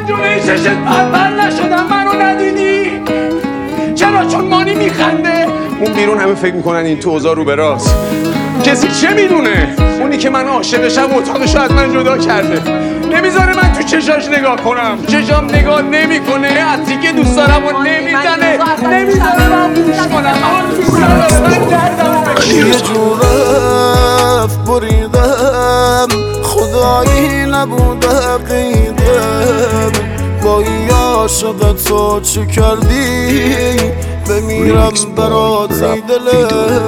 من جلوی چشت پرپر نشدم منو ندیدی؟ چرا؟ چون مانی میخنده. اون بیرون همه فکر میکنن این تو اوضاع رو به راست. کسی چه میدونه؟ اونی که من عاشقشم اتاقشو از من جدا کرده، نمیذاره من تو چشاش نگاه کنم، چشام نگاه نمیکنه، عطری که دوست دارم و نمیزنه، نمیذاره من بوش کنم. من دردمو بکشم. یه جور رفت بریدم، خدایی نبوده قیدم، با این عاشقت تو چه کردی؟ بمیرم برات ای دل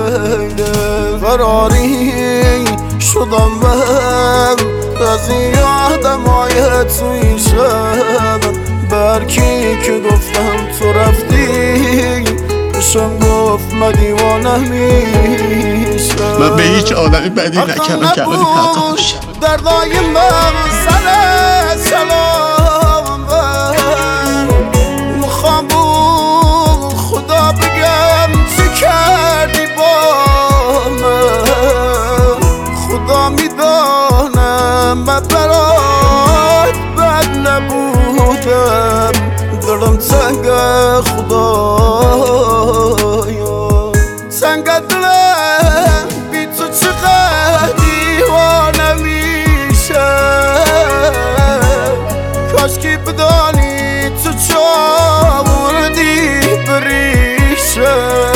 فراری شدم من از این آدمای توی شب. برکی که گفتم تو رفتی بشم گفت من دیوانه میشم. من به هیچ آدمی بدی نکردم که الان پرتم باشم. دردای من سر سلام میخوام خدا بگم چه کردی با من. خدا میدانم من برات بد نبودم، دلم تنگ خدایا، تنگ دلم بی تو چقدر دیوانه میشه. کاش که بدانی تو چاوردی بریشم،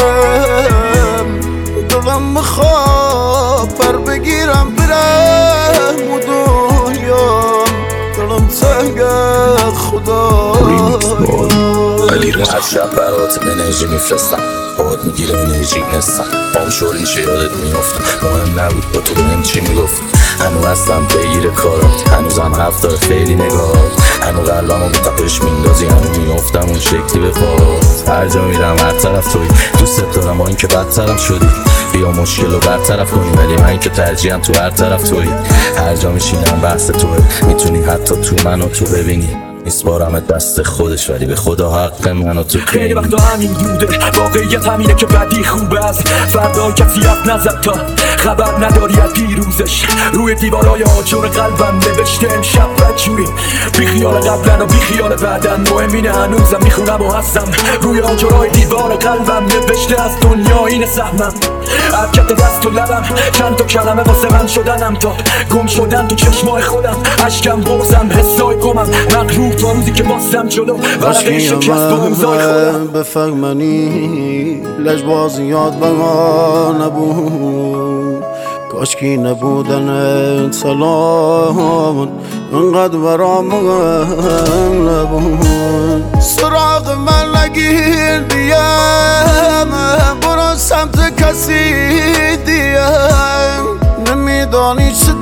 دلم میخواد پر بگیرم برم و دنیام، دلم تنگ خدایا. هر شب برات انرژی میفرستم، باید میگیره انرژی نستم، بام شور میشه یادت میفتم، مهم نبود با تو بهم چی میگفت. هنو هستم بگیره کارات، هنوزم حرف داره خیلی نگاهات، هنو قلبمو به تپش میندازی، هنو میفتم اون شکلی به پات. هر جا میرم هر طرف توی، دوست دارم با این که بدترم شدی، بیا مشکل رو برطرف کنیم، ولی من که ترجیحم تو هر طرف توی. هر جا میشینم بحث توه، میتونی حتی تو منو تو ببینی، میسپارم دست خودش ولی به خدا حق منو تو کنی. خیلی وقتا همین بوده، واقعیت همینه که بدی خوبه، از فردا کسی حرف نزد تا خبر نداری از دیروزش. روی دیوارای آجر قلبم نوشته امشب بدجوری، بی خیال قبلن و بی خیال بعدن، مهم اینه هنوزم میخونم و هستم. روی آجرهای دیوار قلبم نوشته از دنیا اینه سهمم، حرکت دست و لبم چند تا کلمه واسه من شدنم، تا گم شدن تو چشمای خودم، اشکم بغزم حسای گمم، مغرور تا روزی که باستم جلو ورقه شکست با امضای خودم. بفهمنی لجبازیات به ما نبود، کاشکی نبودن سلام انقدر برام مهم نبود. سراغ من نگیر دیم، برو سمت کسی دیم، نمیدانی چه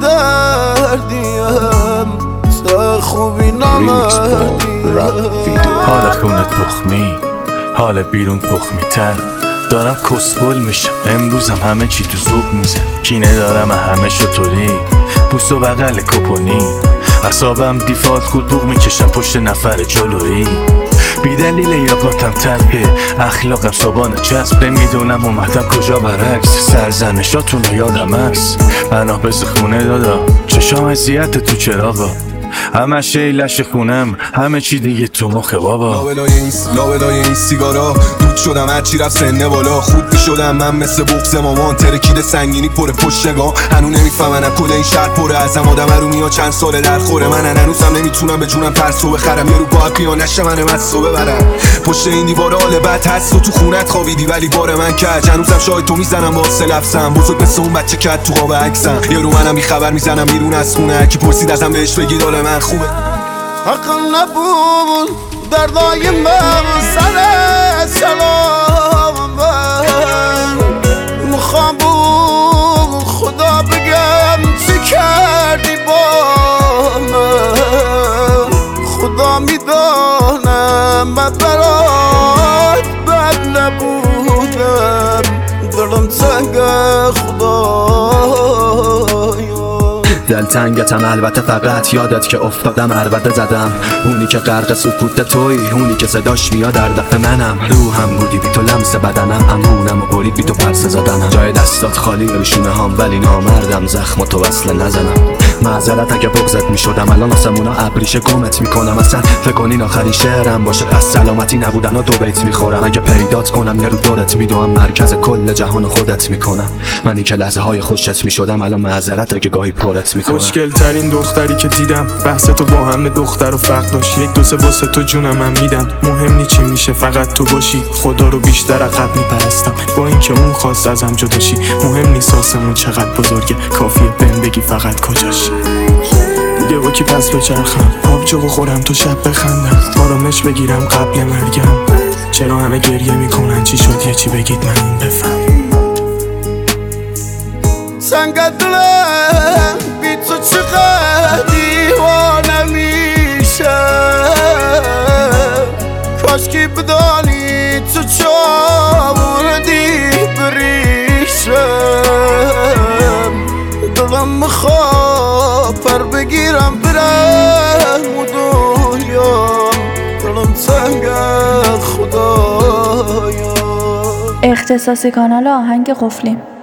دردیم، تا خوبی نمردیم. حال خونت تخمی، حال بیرون تخمی تر، دارم کسبل میشم امروزم، همه چی تو زوب میزه، کینه دارم همه شطوری، پوست و بغل کپونی، اعصابم دیفالت کود بوق میکشم پشت نفر جلویی، بی دلیل یاقاتم ترکه، اخلاقم صبحانه چسب، نمیدونم اومدم کجا برعکس، سرزنشاتونو یادم هست، پناه بز خونه دادا، چشام اذیت تو چراغا، همه شیلش خونم، همه چی دیگه تو مخ بابا. لابلای این سیگارا دود شدم، هرچی رفت سنه بالا، خوب میشدم من مثل بغض مامان، ترکیده سنگینی پر پشت نگاه، هنو نمیفهمنم کل این شهر پره ازم، آدم ارومیا چند ساله در خوره، من هنوزم نمیتونم به جونم ترسو بخرم، یه رو باید بیان نشه من مستو ببرم، پشت این دیوار حال بد هست و تو خونت خوابیدی ولی بار من کج، هنوزم شاید تو میزنم واسه لفظم، بزرگ مثل اون بچه کت تو قاب عکسم، یه رو منم بی خبر میزنم بیرون از خونه، کی پرسید ازم بهش بگید حال من خوبه. حق نبود دردای من سر سلام میخوام بود خدا بگم چه کردی با من. خدا میدانم من برات بد نبودم، دلم تنگ خدایا. دلتنگتم البته فقط یادت که افتادم عربده زدم، اونی که غرق سکوت توی، اونی که صداش میاد در دفع منم، روحم بودی بی تو لمس بدنم، امونم و برید بی تو پرسه زدنم، جای دستات خالی روی شونه هام ولی نامردم زخم تو وصله نزنم، معذرت اگه بغضت میشدم الان آسمونا ابریشه گمت میکنم اصلا فکر کنین آخرین شعرم باشه پس سلامتی نبودن و 2 بیت میخورم اگه پیدات کنم یه رو دورت میدوم مرکز کل جهان خودت میکنم منی که لحظه های خوشت میشدم الان معذرت اگه گاهی پرت میکنم خوشگل ترین دختری که دیدم بحث تو با همه دختر و فرق داشت 1 2 3 واسه تو جونم هم میدم مهم نی چی میشه فقط تو باشی خدا رو بیشتر عقب میپرستم با اینکه اون خواست ازم جداشی مهم نیست آسمون چقدر بزرگه کافیه بهم بگی فقط کجاش دیگه با کی پس بچرخم آبجو بخورم تو شب بخندم آرامش بگیرم قبل مرگم چرا همه گریه میکنن چی شد یه چی بگید من این بفهم سنگ دلم بی تو چقدر دیوانه میشه کاش که بدانی تو چاوردی بریشم دلم میخواد پر بگیرم برم و دنیا دلم تنگ خدایا اختصاصی کانال آهنگ قفلی